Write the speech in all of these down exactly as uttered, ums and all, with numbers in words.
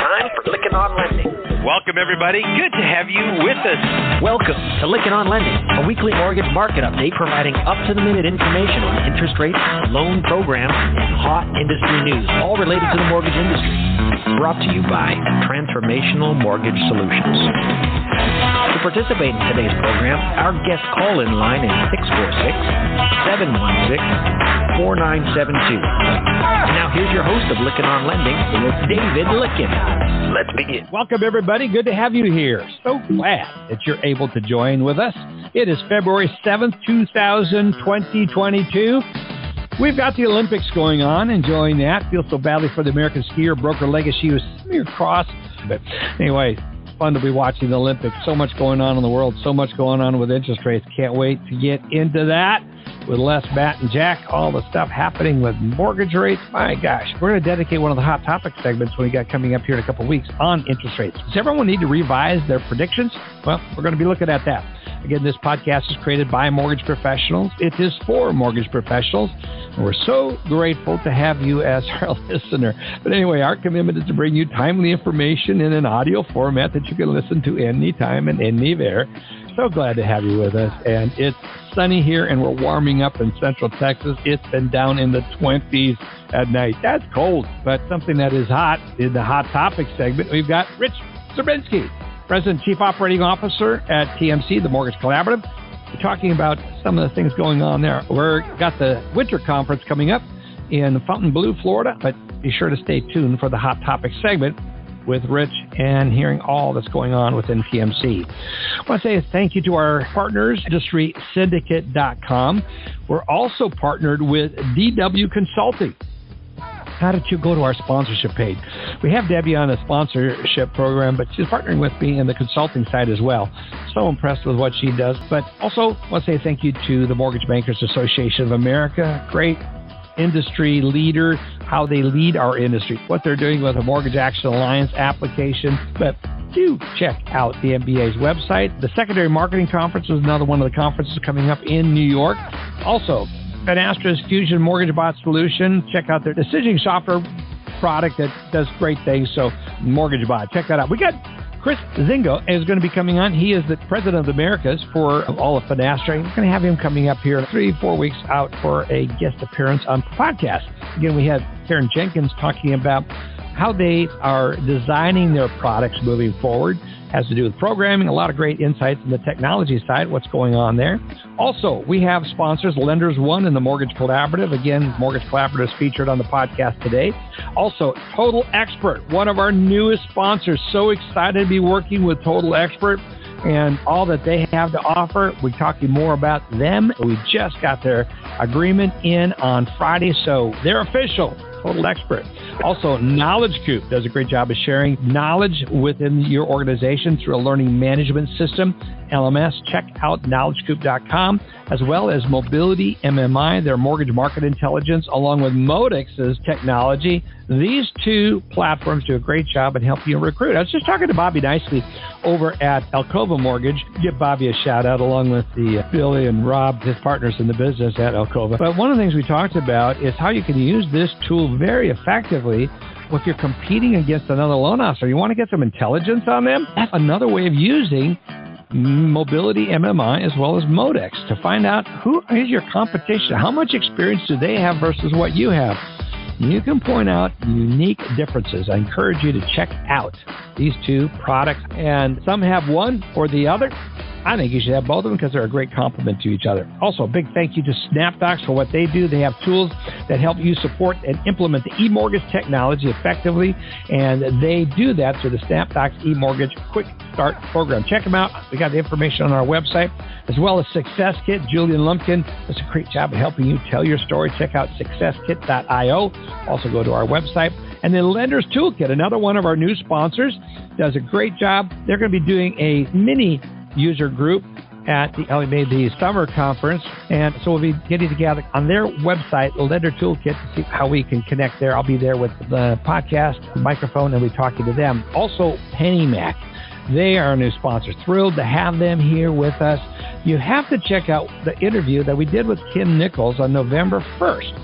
time for Lykken On Lending. Welcome, everybody. Good to have you with us. Welcome to Lykken On Lending, a weekly mortgage market update providing up-to-the-minute information on interest rates, loan programs, and hot industry news, all related to the mortgage industry. Brought to you by Transformational Mortgage Solutions. To participate in today's program, our guest call-in line is six four six, seven one six, four nine seven two. And now here's your host of Lykken On Lending, David Lykken. Let's begin. Welcome, everybody. Good to have you here. So glad that you're able to join with us. It is February seventh, twenty twenty-two. We've got the Olympics going on, enjoying that. Feel so badly for the American skier, broke her leg as she was smeared across. But anyway, fun to be watching the Olympics. So much going on in the world, so much going on with interest rates. Can't wait to get into that with Les, Matt, and Jack. All the stuff happening with mortgage rates. My gosh, we're going to dedicate one of the hot topic segments when we got coming up here in a couple of weeks on interest rates. Does everyone need to revise their predictions? Well, we're going to be looking at that. Again, this podcast is created by mortgage professionals. It is for mortgage professionals. And we're so grateful to have you as our listener. But anyway, our commitment is to bring you timely information in an audio format that you can listen to anytime and anywhere. So glad to have you with us. And it's sunny here, and we're warming up in Central Texas. It's been down in the twenties at night. That's cold, but something that is hot in the Hot Topic segment. We've got Rich Czerbinsky, President and Chief Operating Officer at T M C, the Mortgage Collaborative. We're talking about some of the things going on there. We've got the winter conference coming up in Fontainebleau, Florida, but be sure to stay tuned for the Hot Topic segment with Rich and hearing all that's going on within T M C. I want to say thank you to our partners, industry syndicate dot com. We're also partnered with D W Consulting. How did you go to our sponsorship page? We have Debbie on a sponsorship program, but she's partnering with me in the consulting side as well. So impressed with what she does. But also want to say thank you to the Mortgage Bankers Association of America. Great industry leader, how they lead our industry, what they're doing with the Mortgage Action Alliance application. But do check out the M B A's website. The Secondary Marketing Conference is another one of the conferences coming up in New York. Also, Finastra's Fusion Mortgage Bot solution. Check out their decisioning software product that does great things. So Mortgage Bot, check that out. We got Chris Zingo is going to be coming on. He is the president of the Americas for all of Finastra. We're going to have him coming up here three, four weeks out for a guest appearance on the podcast. Again, we had Karen Jenkins talking about how they are designing their products moving forward. Has to do with programming, a lot of great insights on the technology side, what's going on there. Also, we have sponsors, Lenders One and the Mortgage Collaborative. Again, Mortgage Collaborative is featured on the podcast today. Also, Total Expert, one of our newest sponsors. So excited to be working with Total Expert and all that they have to offer. We're talking more about them. We just got their agreement in on Friday, so they're official. Total Expert. Also, Knowledge Coop does a great job of sharing knowledge within your organization through a learning management system, L M S. Check out knowledge coop dot com, as well as Mobility M M I, their mortgage market intelligence, along with Modex's technology. These two platforms do a great job at helping you recruit. I was just talking to Bobby Nicely over at Alcova Mortgage. Give Bobby a shout out along with the Billy and Rob, his partners in the business at Alcova. But one of the things we talked about is how you can use this tool very effectively if you're competing against another loan officer. You want to get some intelligence on them? That's another way of using Mobility M M I as well as Modex to find out who is your competition. How much experience do they have versus what you have? You can point out unique differences. I encourage you to check out these two products. And some have one or the other. I think you should have both of them because they're a great complement to each other. Also, a big thank you to SnapDocs for what they do. They have tools that help you support and implement the eMortgage technology effectively, and they do that through the SnapDocs eMortgage Quick Start program. Check them out. We got the information on our website, as well as Success Kit. Julian Lumpkin does a great job of helping you tell your story. Check out success kit dot io. Also go to our website. And then Lenders Toolkit, another one of our new sponsors, does a great job. They're going to be doing a mini user group at the L M A B Summer Conference. And so we'll be getting together on their website, Lender Toolkit, to see how we can connect there. I'll be there with the podcast, microphone, and we'll be talking to them. Also, PennyMac. They are a new sponsor. Thrilled to have them here with us. You have to check out the interview that we did with Kim Nichols on November first.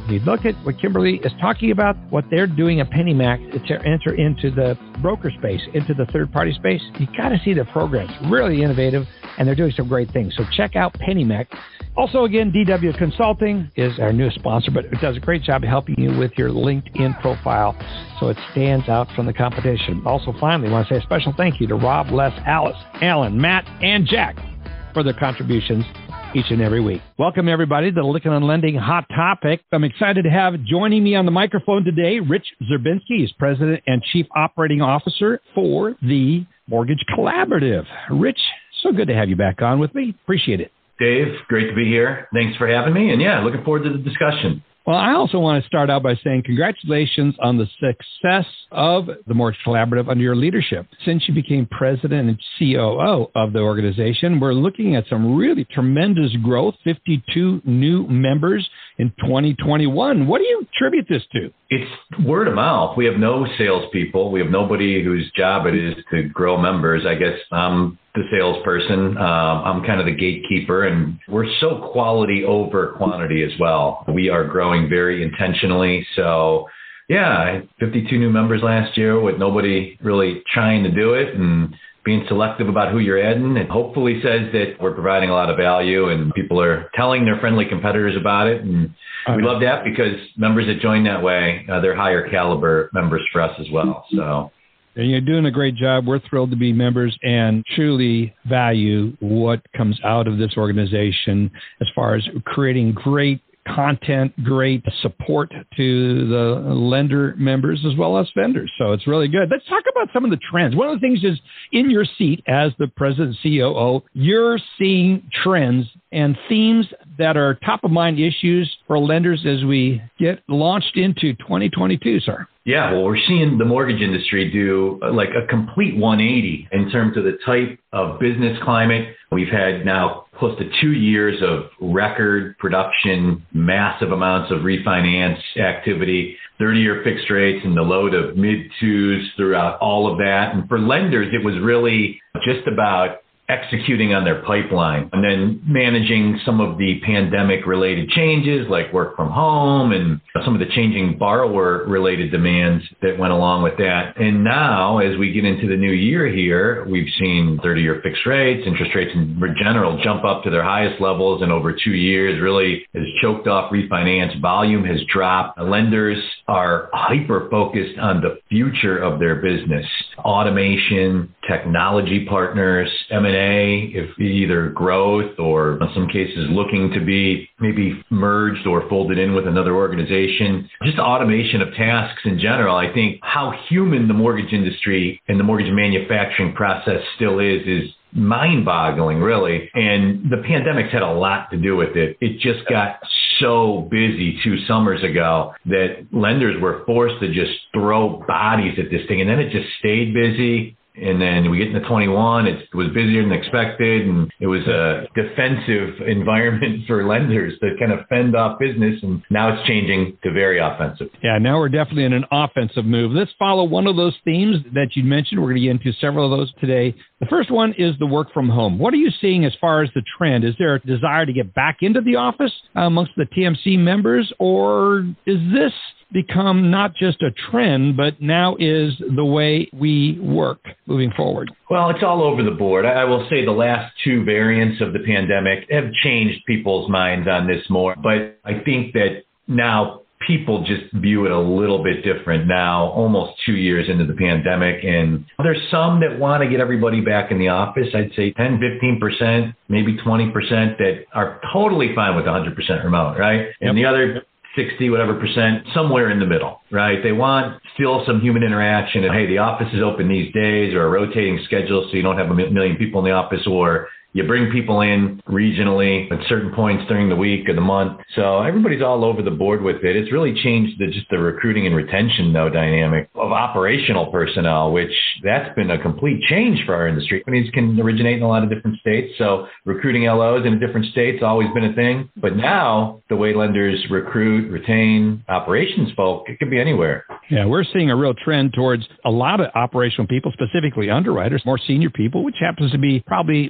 You look at what Kimberly is talking about, what they're doing at PennyMac to enter into the broker space, into the third-party space. You got to see the programs. Really innovative, and they're doing some great things. So check out PennyMac. Also, again, D W Consulting is our newest sponsor, but it does a great job helping you with your LinkedIn profile so it stands out from the competition. Also, finally, I want to say a special thank you to Rob, Les, Alice, Alan, Matt, and Jack for their contributions each and every week. Welcome, everybody, to the Lykken on Lending Hot Topic. I'm excited to have joining me on the microphone today, Rich Zerbinski. He's President and Chief Operating Officer for the Mortgage Collaborative. Rich, so good to have you back on with me. Appreciate it. Dave, great to be here. Thanks for having me. And yeah, looking forward to the discussion. Well, I also want to start out by saying congratulations on the success of the Mortgage Collaborative under your leadership. Since you became president and C O O of the organization, we're looking at some really tremendous growth, fifty-two new members in twenty twenty-one. What do you attribute this to? It's word of mouth. We have no salespeople. We have nobody whose job it is to grow members. I guess I'm the salesperson. Um, I'm kind of the gatekeeper, and we're so quality over quantity as well. We are growing very intentionally. So, yeah, fifty-two new members last year with nobody really trying to do it, and being selective about who you're adding. It hopefully says that we're providing a lot of value and people are telling their friendly competitors about it. And we love that because members that join that way, uh, they're higher caliber members for us as well. So. And you're doing a great job. We're thrilled to be members and truly value what comes out of this organization as far as creating great content, great support to the lender members as well as vendors. So it's really good. Let's talk about some of the trends. One of the things is in your seat as the president C O O, you're seeing trends and themes that are top of mind issues for lenders as we get launched into twenty twenty-two, sir. Yeah, well, we're seeing the mortgage industry do uh, like a complete one eighty in terms of the type of business climate. We've had now close to two years of record production, massive amounts of refinance activity, thirty-year fixed rates in the low to mid-twos throughout all of that. And for lenders, it was really just about executing on their pipeline and then managing some of the pandemic related changes like work from home and some of the changing borrower related demands that went along with that. And now as we get into the new year here, we've seen thirty year fixed rates, interest rates in general jump up to their highest levels in over two years, really has choked off refinance. Volume has dropped. Lenders are hyper focused on the future of their business, automation, technology partners, M and A, if either growth or in some cases looking to be maybe merged or folded in with another organization. Just automation of tasks in general. I think how human the mortgage industry and the mortgage manufacturing process still is, is mind-boggling, really. And the pandemic's had a lot to do with it. It just got so busy two summers ago that lenders were forced to just throw bodies at this thing. And then it just stayed busy. And then we get into twenty-one, it was busier than expected, and it was a defensive environment for lenders to kind of fend off business, and now it's changing to very offensive. Yeah, now we're definitely in an offensive move. Let's follow one of those themes that you mentioned. We're going to get into several of those today. The first one is the work from home. What are you seeing as far as the trend? Is there a desire to get back into the office amongst the T M C members, or is this become not just a trend, but now is the way we work moving forward? Well, it's all over the board. I will say the last two variants of the pandemic have changed people's minds on this more, but I think that now people just view it a little bit different now, almost two years into the pandemic. And there's some that want to get everybody back in the office. I'd say ten, fifteen percent, maybe twenty percent that are totally fine with one hundred percent remote, right? Yep. And the other sixty, whatever percent, somewhere in the middle, right? They want still some human interaction. And, hey, the office is open these days, or a rotating schedule so you don't have a million people in the office, or you bring people in regionally at certain points during the week or the month. So everybody's all over the board with it. It's really changed the, just the recruiting and retention, though, dynamic of operational personnel, which that's been a complete change for our industry. Companies can originate in a lot of different states. So recruiting L Os in different states always been a thing. But now the way lenders recruit, retain operations folk, it could be anywhere. Yeah, we're seeing a real trend towards a lot of operational people, specifically underwriters, more senior people, which happens to be probably upwards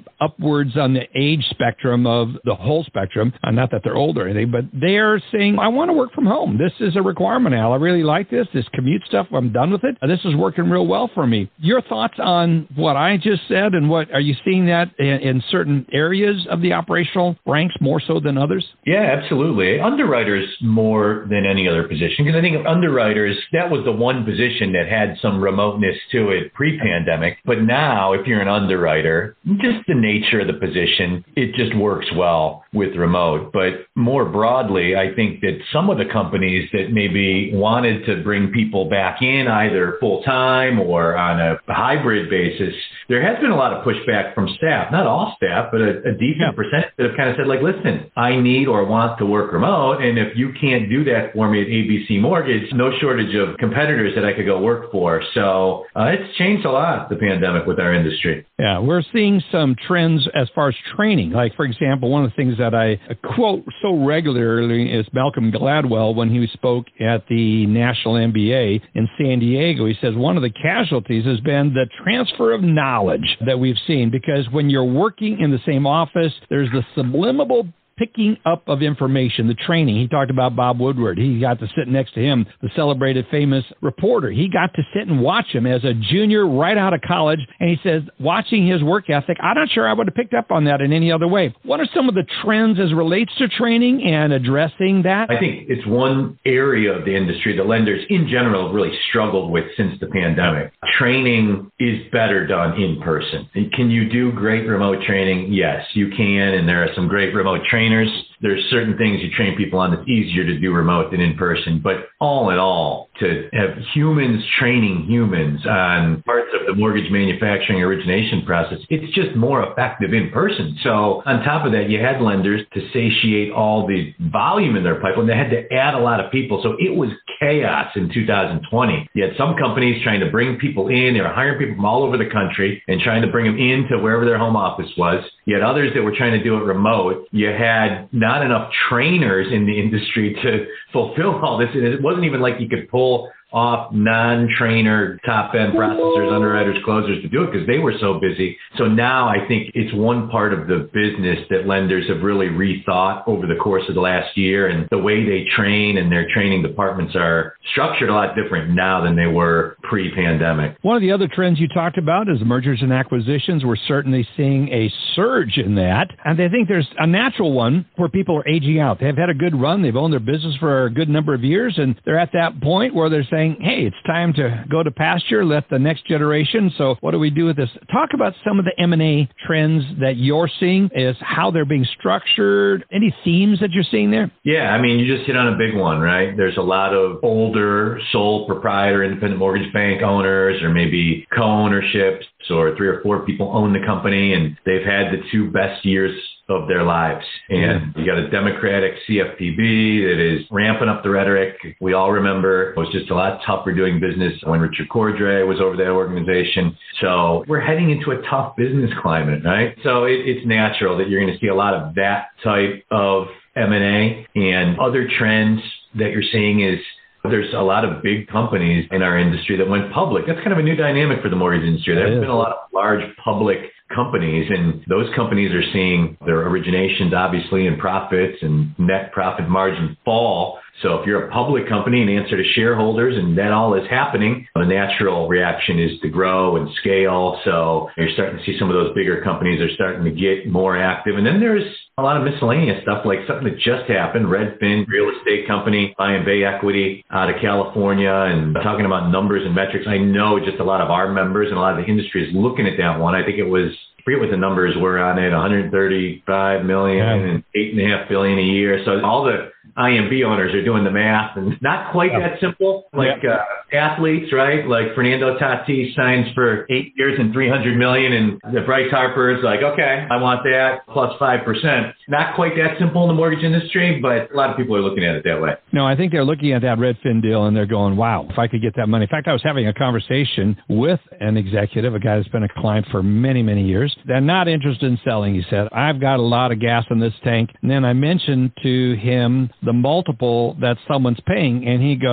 upwards on the age spectrum of the whole spectrum. Uh, not that they're old or anything, but they're saying, I want to work from home. This is a requirement, Al. I really like this. This commute stuff, I'm done with it. Uh, this is working real well for me. Your thoughts on what I just said, and what are you seeing that in, in certain areas of the operational ranks more so than others? Yeah, absolutely. Underwriters more than any other position, because I think underwriters, that was the one position that had some remoteness to it pre-pandemic. But now, if you're an underwriter, just the nature of the position, it just works well with remote. But more broadly, I think that some of the companies that maybe wanted to bring people back in either full-time or on a hybrid basis, there has been a lot of pushback from staff, not all staff, but a, a decent yeah. percent that have kind of said, like, listen, I need or want to work remote. And if you can't do that for me at A B C Mortgage, no shortage of competitors that I could go work for. So uh, it's changed a lot, the pandemic, with our industry. Yeah, we're seeing some trends as far as training. Like, for example, one of the things that I quote so regularly is Malcolm Gladwell when he spoke at the National M B A in San Diego. He says one of the casualties has been the transfer of knowledge that we've seen, because when you're working in the same office, there's the subliminal picking up of information, the training. He talked about Bob Woodward. He got to sit next to him, the celebrated famous reporter. He got to sit and watch him as a junior right out of college. And he says, watching his work ethic, I'm not sure I would have picked up on that in any other way. What are some of the trends as relates to training and addressing that? I think it's one area of the industry that lenders in general have really struggled with since the pandemic. Training is better done in person. Can you do great remote training? Yes, you can. And there are some great remote trainers. There's certain things you train people on that's easier to do remote than in person. But all in all, to have humans training humans on parts of the mortgage manufacturing origination process, it's just more effective in person. So on top of that, you had lenders to satiate all the volume in their pipeline. They had to add a lot of people. So it was chaos in two thousand twenty. You had some companies trying to bring people in. They were hiring people from all over the country and trying to bring them into wherever their home office was. You had others that were trying to do it remote. You had not enough trainers in the industry to fulfill all this. And it wasn't even like you could pull off non-trainer top-end processors, underwriters, closers to do it because they were so busy. So now I think it's one part of the business that lenders have really rethought over the course of the last year, and the way they train and their training departments are structured a lot different now than they were pre-pandemic. One of the other trends you talked about is mergers and acquisitions. We're certainly seeing a surge in that. And I think there's a natural one where people are aging out. They've had a good run. They've owned their business for a good number of years, and they're at that point where they're saying, hey, it's time to go to pasture, let the next generation. So what do we do with this? Talk about some of the M and A trends that you're seeing, is how they're being structured. Any themes that you're seeing there? Yeah, I mean, you just hit on a big one, right? There's a lot of older sole proprietor, independent mortgage bank owners, or maybe co-ownerships, or three or four people own the company, and they've had the two best years of their lives. And you got a Democratic C F P B that is ramping up the rhetoric. We all remember it was just a lot tougher doing business when Richard Cordray was over that organization. So we're heading into a tough business climate, right? So it, it's natural that you're going to see a lot of that type of M and A. And other trends that you're seeing is there's a lot of big companies in our industry that went public. That's kind of a new dynamic for the mortgage industry. There have been a lot of large public companies, and those companies are seeing their originations, obviously, and profits and net profit margin fall. So if you're a public company and answer to shareholders and that all is happening, the natural reaction is to grow and scale. So you're starting to see some of those bigger companies are starting to get more active. And then there's a lot of miscellaneous stuff, like something that just happened, Redfin, real estate company, buying Bay Equity out of California, and talking about numbers and metrics. I know just a lot of our members and a lot of the industry is looking at that one. I think it was, I forget what the numbers were on it, one hundred thirty-five million yeah. and eight and a half billion a year. So all the I M B owners are doing the math, and not quite yeah. that simple. Like yeah. uh, athletes, right? Like Fernando Tatis signs for eight years and three hundred million, and the Bryce Harper's like, okay, I want that plus five percent. Not quite that simple in the mortgage industry, but a lot of people are looking at it that way. No, I think they're looking at that Redfin deal and they're going, wow, if I could get that money. In fact, I was having a conversation with an executive, a guy that's been a client for many, many years. They're not interested in selling, he said. I've got a lot of gas in this tank. And then I mentioned to him the multiple that someone's paying, and he goes,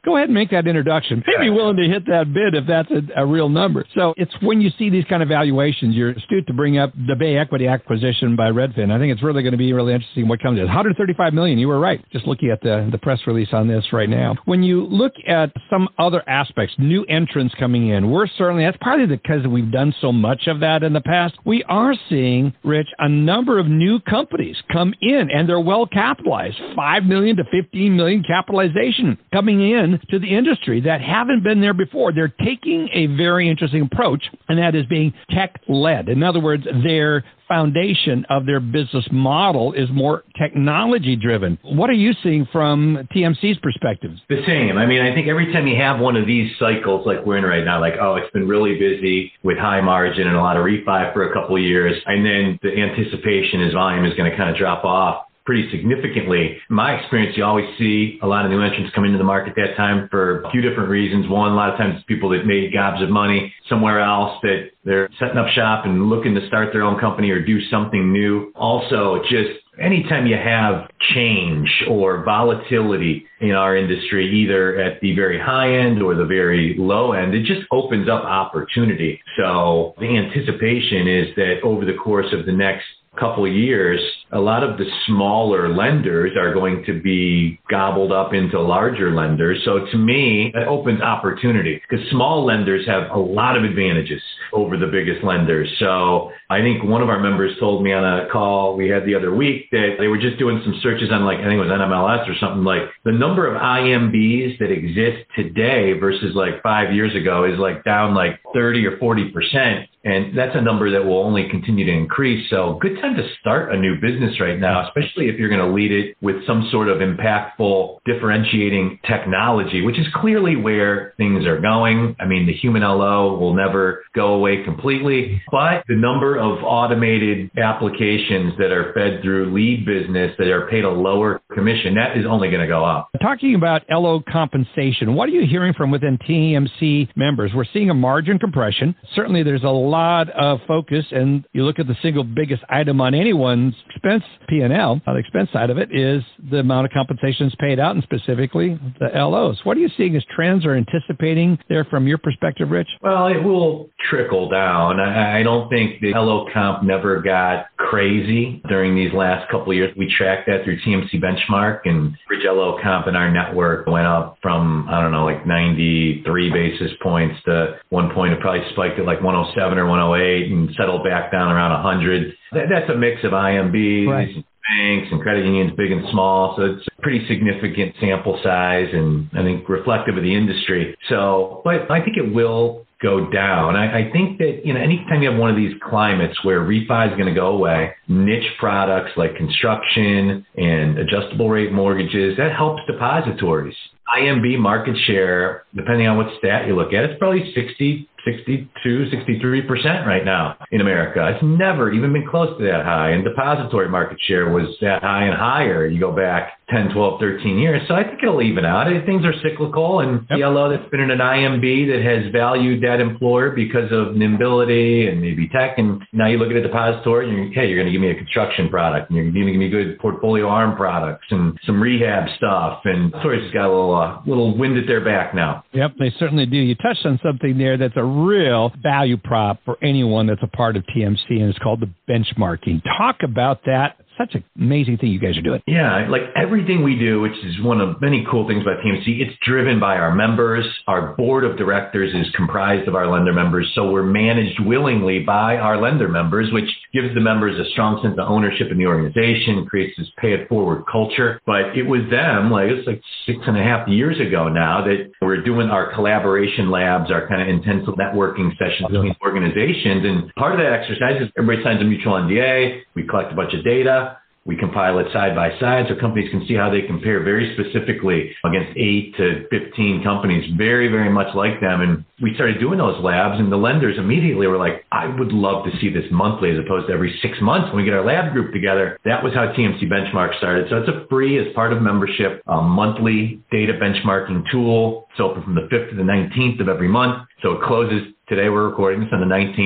go ahead and make that introduction. They'd be willing to hit that bid if that's a, a real number. So it's when you see these kind of valuations, you're astute to bring up the Bay Equity acquisition by Redfin. I think it's really going to be really interesting what comes in. one hundred thirty-five million dollars, you were right. Just looking at the, the press release on this right now. When you look at some other aspects, new entrants coming in, we're certainly, that's partly because we've done so much of that in the past. We are seeing, Rich, a number of new companies come in, and they're well capitalized, five million dollars to fifteen million dollars capitalization coming in to the industry that haven't been there before. They're taking a very interesting approach, and that is being tech-led. In other words, their foundation of their business model is more technology-driven. What are you seeing from T M C's perspective? The same. I mean, I think every time you have one of these cycles like we're in right now, like, oh, it's been really busy with high margin and a lot of refi for a couple of years, and then the anticipation is volume is going to kind of drop off pretty significantly. In my experience, you always see a lot of new entrants come into the market that time for a few different reasons. One, a lot of times it's people that made gobs of money somewhere else, that they're setting up shop and looking to start their own company or do something new. Also, just anytime you have change or volatility in our industry, either at the very high end or the very low end, it just opens up opportunity. So the anticipation is that over the course of the next couple of years, a lot of the smaller lenders are going to be gobbled up into larger lenders. So to me, that opens opportunity because small lenders have a lot of advantages over the biggest lenders. So I think one of our members told me on a call we had the other week that they were just doing some searches on, like, I think it was N M L S or something, like the number of I M Bs that exist today versus like five years ago is like down like thirty or forty percent. And that's a number that will only continue to increase. So good time to start a new business right now, especially if you're going to lead it with some sort of impactful, differentiating technology, which is clearly where things are going. I mean, the human L O will never go away completely, but the number of automated applications that are fed through lead business that are paid a lower commission, that is only going to go up. Talking about L O compensation, what are you hearing from within T M C members? We're seeing a margin compression. Certainly there's a lot of focus, and you look at the single biggest item on anyone's expense P and L, on the expense side of it, is the amount of compensation paid out, and specifically the L Os. What are you seeing as trends or anticipating there from your perspective, Rich? Well, it will trickle down. I, I don't think the L O comp never got crazy during these last couple of years. We tracked that through T M C Benchmark, and average L O comp in our network went up from, I don't know, like ninety-three basis points to one point it probably spiked at like one oh seven or one oh eight and settled back down around one hundred. That, that's a mix of I M Bs, right, and banks and credit unions, big and small. So it's a pretty significant sample size and I think reflective of the industry. So, but I think it will go down. I, I think that, you know, anytime you have one of these climates where refi is going to go away, niche products like construction and adjustable rate mortgages, that helps depositories. I M B market share, depending on what stat you look at, it's probably sixty, sixty-two, sixty-three percent right now in America. It's never even been close to that high. And depository market share was that high and higher. You go back ten, twelve, thirteen years. So I think it'll even out. Things are cyclical, and yep. The L O that's been in an I M B that has valued that employer because of nimbility and maybe tech. And now you look at a depository and you're, hey, you're going to give me a construction product, and you're going to give me good portfolio arm products and some rehab stuff. And Depositories has got a little, uh, little wind at their back now. Yep, they certainly do. You touched on something there that's a real value prop for anyone that's a part of T M C, and it's called the benchmarking. Talk about that. Such an amazing thing you guys are doing. Yeah, like everything we do, which is one of many cool things about T M C, it's driven by our members. Our board of directors is comprised of our lender members, so we're managed willingly by our lender members, which gives the members a strong sense of ownership in the organization, creates this pay-it-forward culture. But it was them, like it's like six and a half years ago now, that we're doing our collaboration labs, our kind of intensive networking sessions between organizations. And part of that exercise is everybody signs a mutual N D A. We collect a bunch of data. We compile it side by side so companies can see how they compare very specifically against eight to fifteen companies, very, very much like them. And we started doing those labs, and the lenders immediately were like, I would love to see this monthly as opposed to every six months when we get our lab group together. That was how T M C Benchmark started. So it's a free, as part of membership, a monthly data benchmarking tool. It's open from the fifth to the nineteenth of every month. So it closes today. We're recording this on the nineteenth.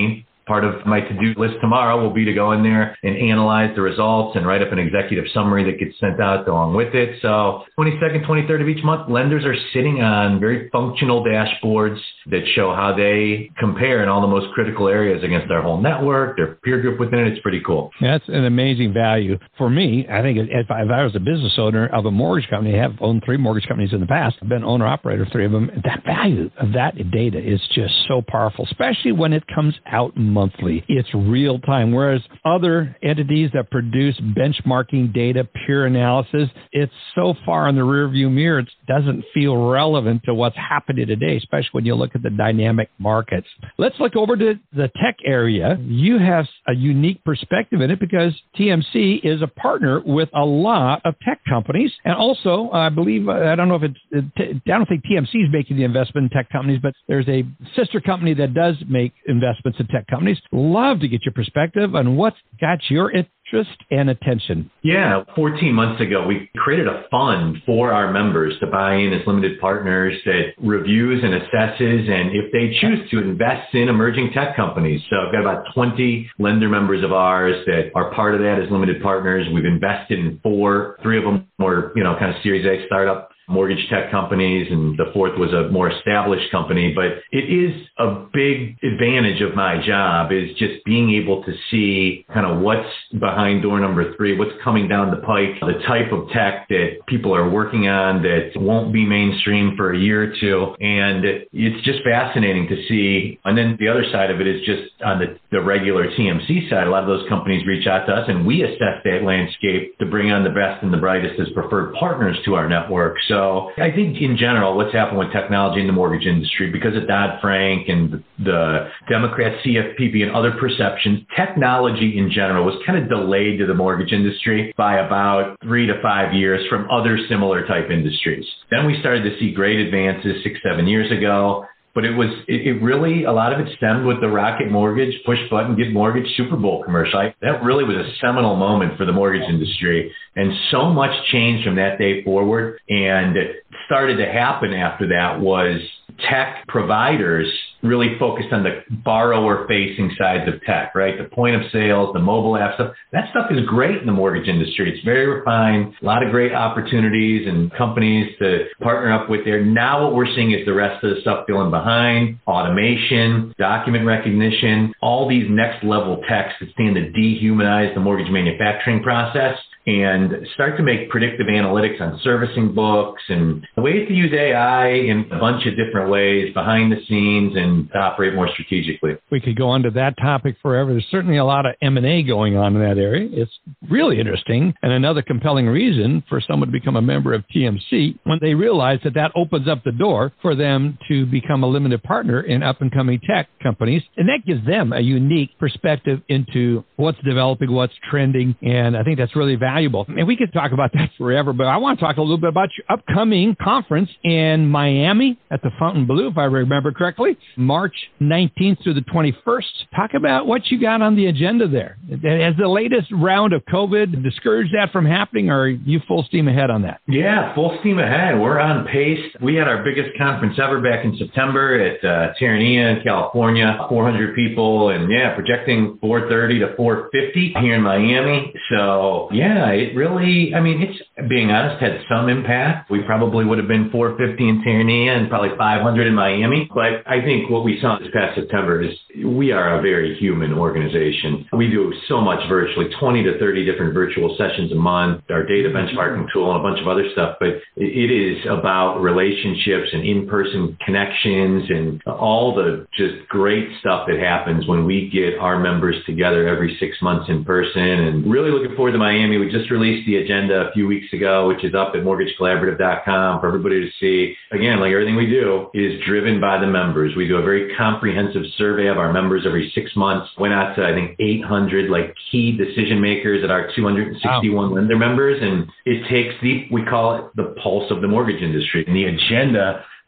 part of my to-do list tomorrow will be to go in there and analyze the results and write up an executive summary that gets sent out along with it. So twenty-second, twenty-third of each month, lenders are sitting on very functional dashboards that show how they compare in all the most critical areas against our whole network, their peer group within it. It's pretty cool. That's an amazing value. For me, I think if I, if I was a business owner of a mortgage company, I have owned three mortgage companies in the past, I've been owner-operator of three of them, that value of that data is just so powerful, especially when it comes out monthly. It's real time, whereas other entities that produce benchmarking data, pure analysis, it's so far in the rearview mirror, it doesn't feel relevant to what's happening today, especially when you look at the dynamic markets. Let's look over to the tech area. You have a unique perspective in it because T M C is a partner with a lot of tech companies. And also, I believe, I don't know if it's, I don't think T M C is making the investment in tech companies, but there's a sister company that does make investments in tech companies. Love to get your perspective on what's got your interest and attention. Yeah, fourteen months ago, we created a fund for our members to buy in as limited partners that reviews and assesses, and if they choose to, invest in emerging tech companies. So I've got about twenty lender members of ours that are part of that as limited partners. We've invested in four. Three of them were, you know, kind of Series A startup mortgage tech companies, and the fourth was a more established company. But it is a big advantage of my job is just being able to see kind of what's behind door number three, what's coming down the pike, the type of tech that people are working on that won't be mainstream for a year or two. And it's just fascinating to see. And then the other side of it is just on the, the regular T M C side, a lot of those companies reach out to us and we assess that landscape to bring on the best and the brightest as preferred partners to our network. So So I think in general, what's happened with technology in the mortgage industry, because of Dodd-Frank and the Democrat C F P B and other perceptions, technology in general was kind of delayed to the mortgage industry by about three to five years from other similar type industries. Then we started to see great advances six, seven years ago. But it was, it, it really, a lot of it stemmed with the Rocket Mortgage, push button, get mortgage Super Bowl commercial. I, that really was a seminal moment for the mortgage industry. And so much changed from that day forward. And it started to happen after that was tech providers really focused on the borrower-facing sides of tech, right? The point of sales, the mobile app stuff. That stuff is great in the mortgage industry. It's very refined, a lot of great opportunities and companies to partner up with there. Now what we're seeing is the rest of the stuff feeling behind, automation, document recognition, all these next-level techs that stand to dehumanize the mortgage manufacturing process and start to make predictive analytics on servicing books and ways to use A I in a bunch of different ways behind the scenes and to operate more strategically. We could go on to that topic forever. There's certainly a lot of M and A going on in that area. It's really interesting and another compelling reason for someone to become a member of T M C when they realize that that opens up the door for them to become a limited partner in up-and-coming tech companies. And that gives them a unique perspective into what's developing, what's trending, and I think that's really valuable. Valuable. And we could talk about that forever, but I want to talk a little bit about your upcoming conference in Miami at the Fontainebleau, if I remember correctly, March nineteenth through the twenty-first. Talk about what you got on the agenda there. Has the latest round of COVID discouraged that from happening, or are you full steam ahead on that? Yeah, full steam ahead. We're on pace. We had our biggest conference ever back in September at uh, Terranea in California, four hundred people, and yeah, projecting four thirty to four fifty here in Miami. So yeah, it really, I mean, it's, being honest, had some impact. We probably would have been four fifty in Terranea and probably five hundred in Miami. But I think what we saw this past September is we are a very human organization. We do so much virtually, twenty to thirty different virtual sessions a month, our data benchmarking tool and a bunch of other stuff. But it is about relationships and in-person connections and all the just great stuff that happens when we get our members together every six months in person. And really looking forward to Miami. We just released the agenda a few weeks ago, which is up at mortgage collaborative dot com for everybody to see. Again, like everything we do is driven by the members. We do a very comprehensive survey of our members every six months. Went out to, I think, eight hundred like key decision makers at our two hundred sixty-one wow. lender members. And it takes the, we call it the pulse of the mortgage industry. And the agenda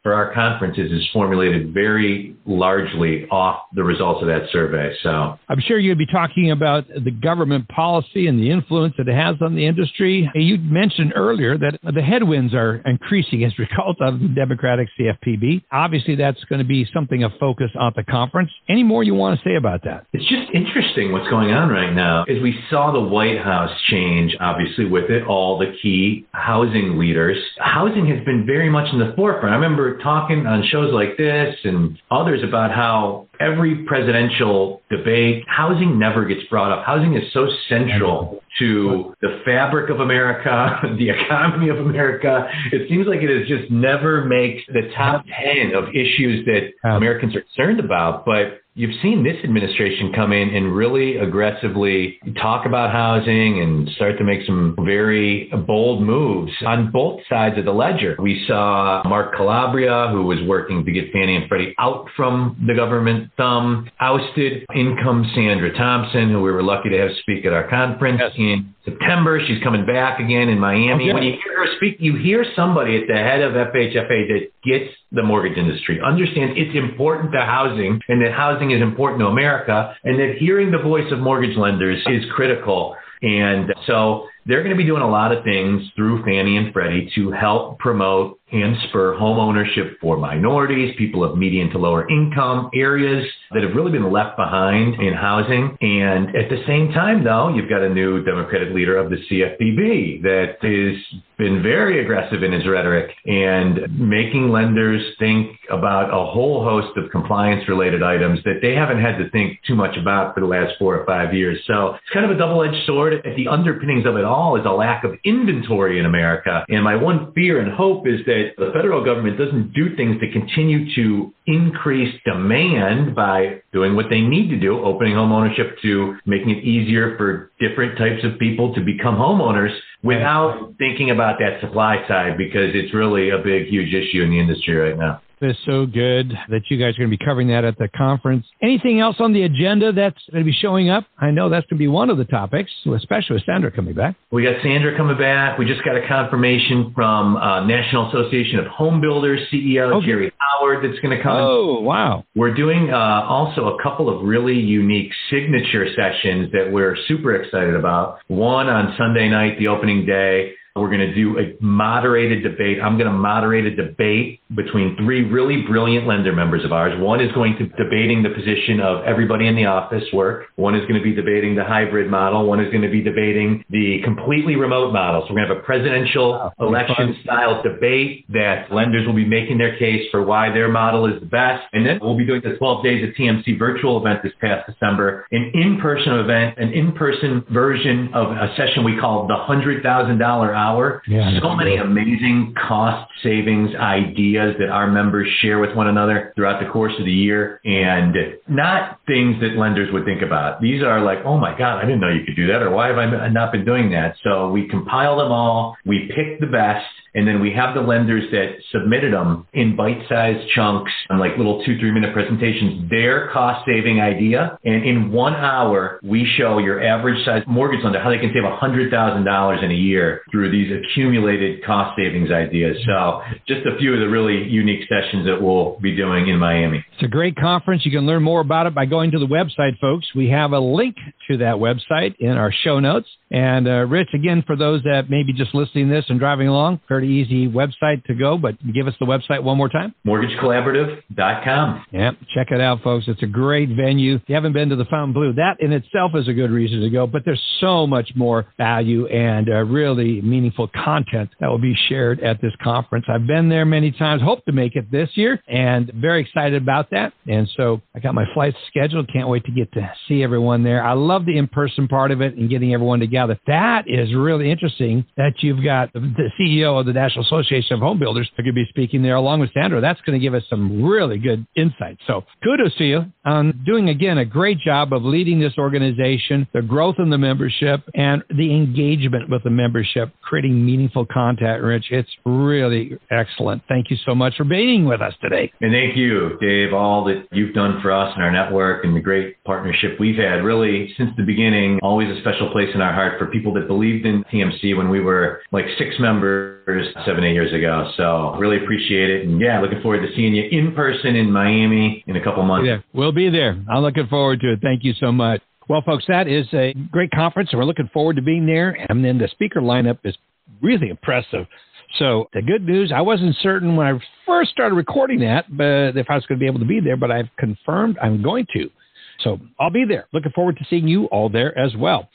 for our conferences is formulated very largely off the results of that survey. So I'm sure you'd be talking about the government policy and the influence that it has on the industry. You mentioned earlier that the headwinds are increasing as a result of the Democratic C F P B. Obviously, that's going to be something of focus at the conference. Any more you want to say about that? It's just interesting what's going on right now. As we saw the White House change, obviously with it, all the key housing leaders, housing has been very much in the forefront. I remember talking on shows like this and others about how every presidential debate, housing never gets brought up. Housing is so central to the fabric of America, the economy of America. It seems like it has just never makes the top ten of issues that Americans are concerned about. But you've seen this administration come in and really aggressively talk about housing and start to make some very bold moves on both sides of the ledger. We saw Mark Calabria, who was working to get Fannie and Freddie out from the government thumb, ousted income Sandra Thompson, who we were lucky to have speak at our conference yes. in September. She's coming back again in Miami. Okay. When you hear her speak, you hear somebody at the head of F H F A that gets the mortgage industry, understands it's important to housing and that housing is important to America, and that hearing the voice of mortgage lenders is critical. And so they're going to be doing a lot of things through Fannie and Freddie to help promote and spur home ownership for minorities, people of median to lower income areas that have really been left behind in housing. And at the same time, though, you've got a new Democratic leader of the C F P B that has been very aggressive in his rhetoric and making lenders think about a whole host of compliance-related items that they haven't had to think too much about for the last four or five years. So it's kind of a double-edged sword. At the underpinnings of it all is a lack of inventory in America. And my one fear and hope is that the federal government doesn't do things to continue to increase demand by doing what they need to do, opening home ownership to making it easier for different types of people to become homeowners without thinking about that supply side, because it's really a big, huge issue in the industry right now. It's so good that you guys are going to be covering that at the conference. Anything else on the agenda that's going to be showing up? I know that's going to be one of the topics, especially with Sandra coming back. We got Sandra coming back. We just got a confirmation from uh, National Association of Home Builders C E O okay. Jerry Howard that's going to come. Oh, wow. We're doing uh, also a couple of really unique signature sessions that we're super excited about. One on Sunday night, the opening day. We're going to do a moderated debate. I'm going to moderate a debate between three really brilliant lender members of ours. One is going to be debating the position of everybody in the office work. One is going to be debating the hybrid model. One is going to be debating the completely remote model. So we're going to have a presidential wow, election style debate that lenders will be making their case for why their model is the best. And then we'll be doing the twelve days of T M C virtual event this past December, an in-person event, an in-person version of a session we call the one hundred thousand dollars hour. Yeah, so many amazing cost savings ideas that our members share with one another throughout the course of the year, and not things that lenders would think about. These are like, oh my God, I didn't know you could do that, or why have I not been doing that? So we compile them all, we pick the best, and then we have the lenders that submitted them in bite-sized chunks and like little two, three-minute presentations, their cost-saving idea. And in one hour, we show your average size mortgage lender how they can save one hundred thousand dollars in a year through these accumulated cost savings ideas. So just a few of the really unique sessions that we'll be doing in Miami. It's a great conference. You can learn more about it by going to the website, folks. We have a link to that website in our show notes. And uh, Rich, again, for those that may be just listening to this and driving along, pretty easy website to go, but give us the website one more time. mortgage collaborative dot com. Yeah, check it out, folks. It's a great venue. If you haven't been to the Fontainebleau, that in itself is a good reason to go, but there's so much more value and uh, really meaningful content that will be shared at this conference. I've been there many times, hope to make it this year, and very excited about that. And so I got my flights scheduled. Can't wait to get to see everyone there. I love the in-person part of it and getting everyone together. That is really interesting that you've got the C E O of the National Association of Home Builders going to be speaking there along with Sandra. That's going to give us some really good insight. So kudos to you. on doing, again, a great job of leading this organization, the growth in the membership, and the engagement with the membership, creating meaningful content, Rich. It's really excellent. Thank you so much for being with us today. And thank you, Dave, all that you've done for us and our network and the great partnership we've had really since the beginning. Always a special place in our heart for people that believed in T M C when we were like six members seven, eight years ago. So really appreciate it. And yeah, looking forward to seeing you in person in Miami in a couple months. Yeah, we'll be there. I'm looking forward to it. Thank you so much. Well, folks, that is a great conference, and we're looking forward to being there. And then the speaker lineup is really impressive. So the good news, I wasn't certain when I first started recording that, but if I was going to be able to be there, but I've confirmed I'm going to. So I'll be there. Looking forward to seeing you all there as well.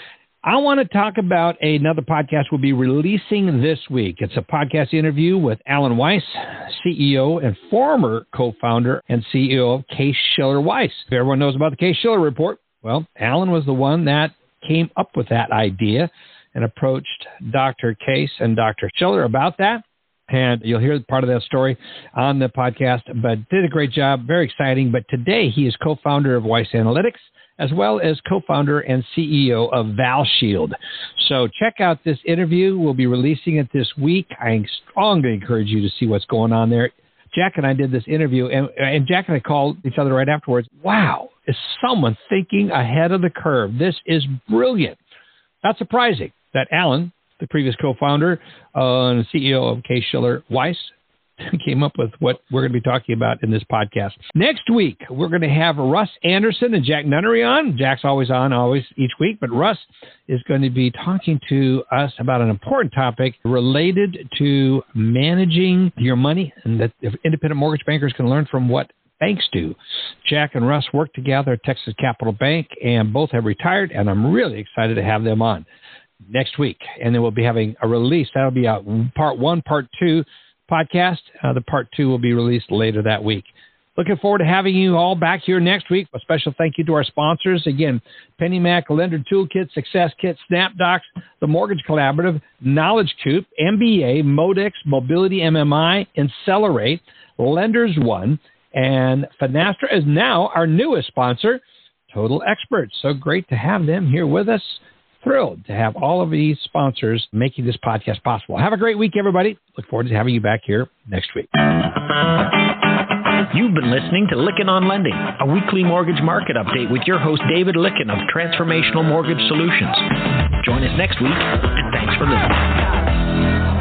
I want to talk about another podcast we'll be releasing this week. It's a podcast interview with Alan Weiss, C E O and former co-founder and C E O of Case-Shiller Weiss. If everyone knows about the Case-Shiller Report, well, Alan was the one that came up with that idea and approached Doctor Case and Doctor Shiller about that. And you'll hear part of that story on the podcast, but did a great job. Very exciting. But today he is co-founder of Weiss Analytics, as well as co-founder and C E O of ValShield. So check out this interview. We'll be releasing it this week. I strongly encourage you to see what's going on there. Jack and I did this interview, and, and Jack and I called each other right afterwards. Wow, is someone thinking ahead of the curve? This is brilliant. Not surprising that Alan, the previous co-founder uh, and C E O of Case-Shiller Weiss, came up with what we're going to be talking about in this podcast. Next week, we're going to have Russ Anderson and Jack Nunnery on. Jack's always on, always each week, but Russ is going to be talking to us about an important topic related to managing your money, and that independent mortgage bankers can learn from what banks do. Jack and Russ work together at Texas Capital Bank, and both have retired, and I'm really excited to have them on next week. And then we'll be having a release. That'll be a part one, part two podcast. Uh, the part two will be released later that week. Looking forward to having you all back here next week. A special thank you to our sponsors. Again, PennyMac, Lender Toolkit, Success Kit, SnapDocs, The Mortgage Collaborative, Knowledge Coop, M B A, Modex, Mobility M M I, Accelerate, Lenders One, and Finastra is now our newest sponsor, Total Experts. So great to have them here with us. Thrilled to have all of these sponsors making this podcast possible. Have a great week, everybody. Look forward to having you back here next week. You've been listening to Lykken on Lending, a weekly mortgage market update with your host, David Lykken of Transformational Mortgage Solutions. Join us next week, and thanks for listening.